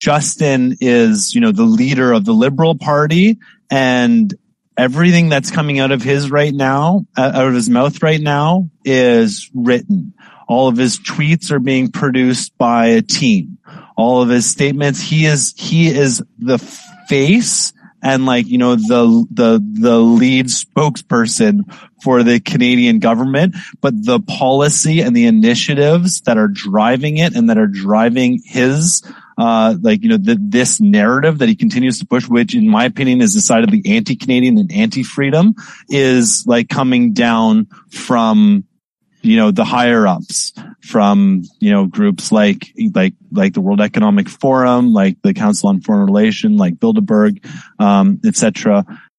Justin is, the leader of the Liberal Party, and everything that's coming out of his mouth right now is written. All of his tweets are being produced by a team. All of his statements, he is the face and the lead spokesperson for the Canadian government, but the policy and the initiatives that are driving it and that are driving his this narrative that he continues to push, which in my opinion is decidedly anti-Canadian and anti-freedom, is coming down from the higher ups, from groups like the World Economic Forum, like the Council on Foreign Relations, like Bilderberg, etc.